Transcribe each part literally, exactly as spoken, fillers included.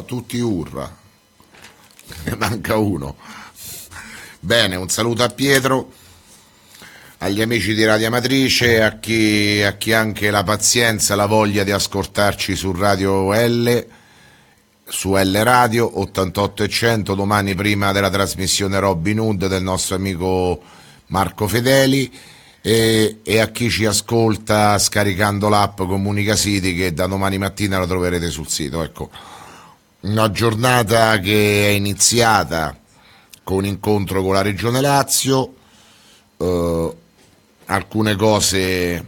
no, tutti urra. Ne manca uno. Bene, un saluto a Pietro, agli amici di Radio Amatrice, a chi, a chi anche la pazienza, la voglia di ascoltarci su Radio L, su L Radio ottantotto e cento, domani prima della trasmissione Robin Hood del nostro amico Marco Fedeli, e, e a chi ci ascolta scaricando l'app Comunica City, che da domani mattina la troverete sul sito. Ecco, una giornata che è iniziata con un incontro con la Regione Lazio, eh, alcune cose,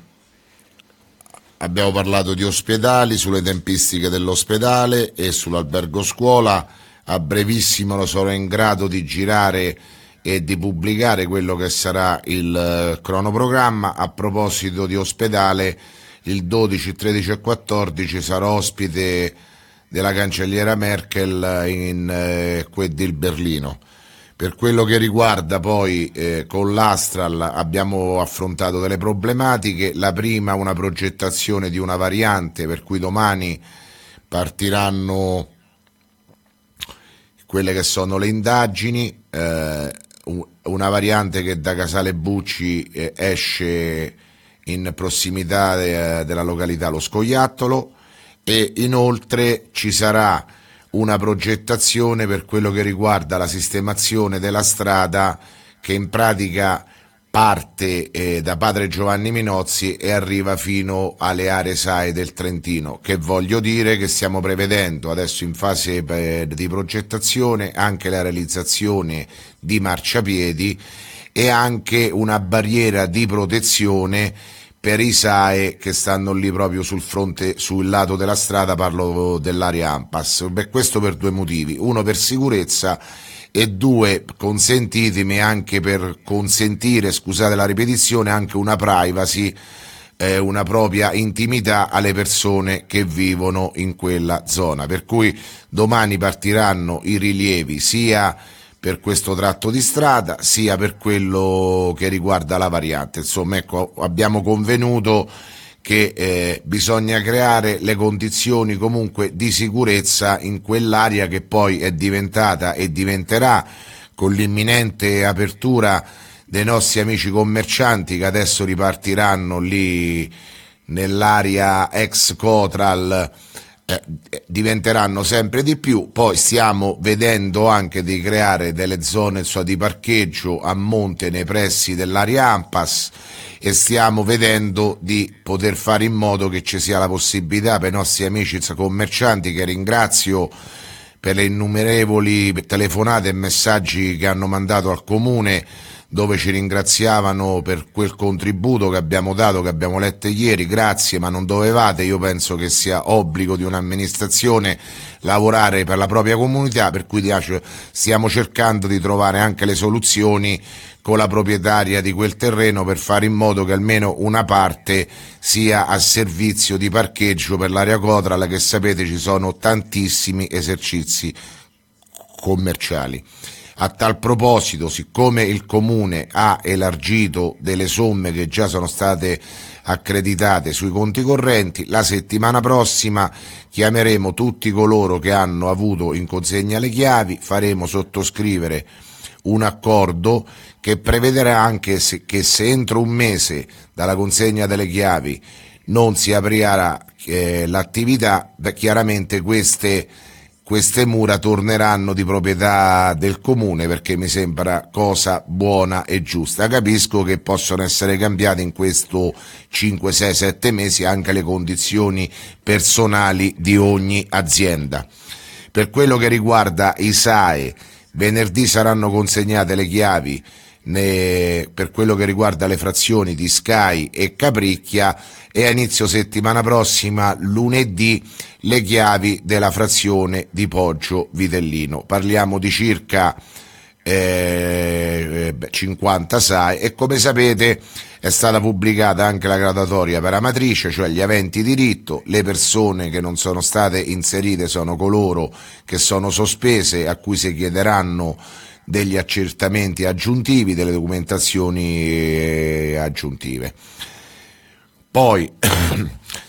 abbiamo parlato di ospedali, sulle tempistiche dell'ospedale e sull'albergo scuola. A brevissimo lo sarò in grado di girare e di pubblicare quello che sarà il cronoprogramma. A proposito di ospedale, il dodici, tredici e quattordici sarò ospite della cancelliera Merkel in eh, Queddil Berlino. Per quello che riguarda poi eh, con l'Astral abbiamo affrontato delle problematiche. La prima, una progettazione di una variante, per cui domani partiranno quelle che sono le indagini, eh, una variante che da Casale Bucci eh, esce in prossimità de, della località Lo Scoiattolo, e inoltre ci sarà una progettazione per quello che riguarda la sistemazione della strada, che in pratica parte eh, da Padre Giovanni Minozzi e arriva fino alle aree S A E del Trentino, che voglio dire che stiamo prevedendo adesso in fase eh, di progettazione anche la realizzazione di marciapiedi e anche una barriera di protezione per i S A E che stanno lì proprio sul fronte, sul lato della strada, parlo dell'area Ampas. Beh, questo per due motivi: uno per sicurezza e due, consentitemi, anche per consentire, scusate la ripetizione, anche una privacy, eh, una propria intimità alle persone che vivono in quella zona. Per cui domani partiranno i rilievi sia per questo tratto di strada sia per quello che riguarda la variante. Insomma, ecco, abbiamo convenuto che eh, bisogna creare le condizioni comunque di sicurezza in quell'area, che poi è diventata e diventerà, con l'imminente apertura dei nostri amici commercianti che adesso ripartiranno lì nell'area ex Cotral, Eh, diventeranno sempre di più. Poi stiamo vedendo anche di creare delle zone cioè, di parcheggio a monte nei pressi dell'area Ampas, e stiamo vedendo di poter fare in modo che ci sia la possibilità per i nostri amici commercianti, che ringrazio per le innumerevoli telefonate e messaggi che hanno mandato al comune, dove ci ringraziavano per quel contributo che abbiamo dato, che abbiamo letto ieri. Grazie, ma non dovevate. Io penso che sia obbligo di un'amministrazione lavorare per la propria comunità, per cui stiamo cercando di trovare anche le soluzioni con la proprietaria di quel terreno per fare in modo che almeno una parte sia a servizio di parcheggio per l'area Cotral, che sapete ci sono tantissimi esercizi commerciali. A tal proposito, siccome il Comune ha elargito delle somme che già sono state accreditate sui conti correnti, la settimana prossima chiameremo tutti coloro che hanno avuto in consegna le chiavi, faremo sottoscrivere un accordo che prevederà anche se, che se entro un mese dalla consegna delle chiavi non si aprirà eh, l'attività, beh, chiaramente queste queste mura torneranno di proprietà del comune, perché mi sembra cosa buona e giusta. Capisco che possono essere cambiate in questo cinque, sei, sette mesi anche le condizioni personali di ogni azienda. Per quello che riguarda i S A E, venerdì saranno consegnate le chiavi ne, per quello che riguarda le frazioni di Sky e Capricchia, e a inizio settimana prossima, lunedì, le chiavi della frazione di Poggio Vitellino. Parliamo di circa eh, cinquanta S A E, e come sapete è stata pubblicata anche la graduatoria per Amatrice, cioè gli aventi diritto. Le persone che non sono state inserite sono coloro che sono sospese, a cui si chiederanno degli accertamenti aggiuntivi, delle documentazioni aggiuntive. Poi